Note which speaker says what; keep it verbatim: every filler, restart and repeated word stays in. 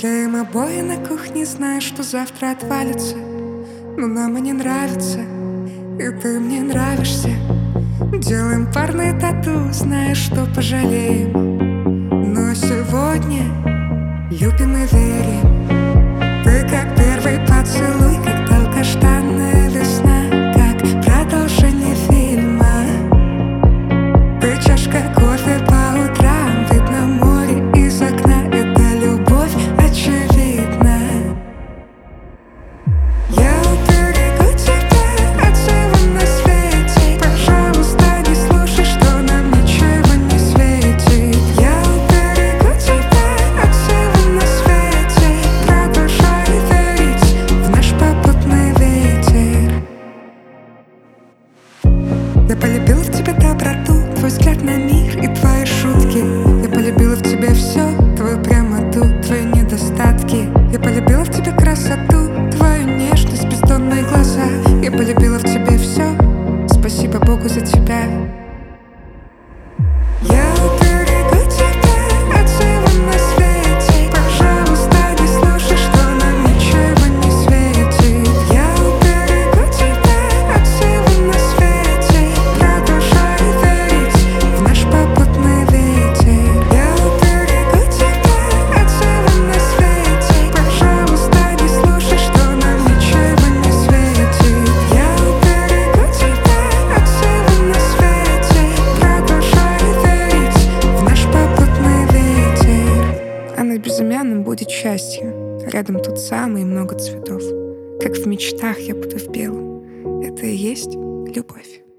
Speaker 1: Клеим обои на кухне, зная, что завтра отвалится. Но нам и не нравится, и ты мне нравишься. Делаем парные тату, зная, что пожалеем. Но сегодня любим и верим. Ты как первый поцелуй, как долгожданная весна, как продолжение фильма. Ты чашка кофе по утрам, видно море из окна. Это любовь очевидна. Я уберегу тебя от всего на свете. Пожалуйста, не слушай, что нам ничего не светит. Я уберегу тебя от всего на свете. Продолжай верить в наш попутный ветер. Я полюбила в тебе доброту, твой взгляд на мир и твои шутки. Я полюбила в тебе все, твою прямоту, твои недостатки. Я полюбила в тебе красоту, твою нежность, бездонные глаза. Я полюбила в тебе все, спасибо Богу за тебя. Я уберегу тебя от всего на свете. Пожалуйста, не слушай, что нам ничего не светит. Я уберегу тебя от всего на свете. Продолжай верить в наш попутный ветер. Я уберегу тебя от всего на свете. Пожалуйста, не слушай, что нам ничего не светит. Я уберегу тебя от всего на свете. Продолжай верить в наш попутный ветер. А над безымянным будет счастье. Рядом тот самый и много цветов. Как в мечтах я буду в белом. Это и есть любовь.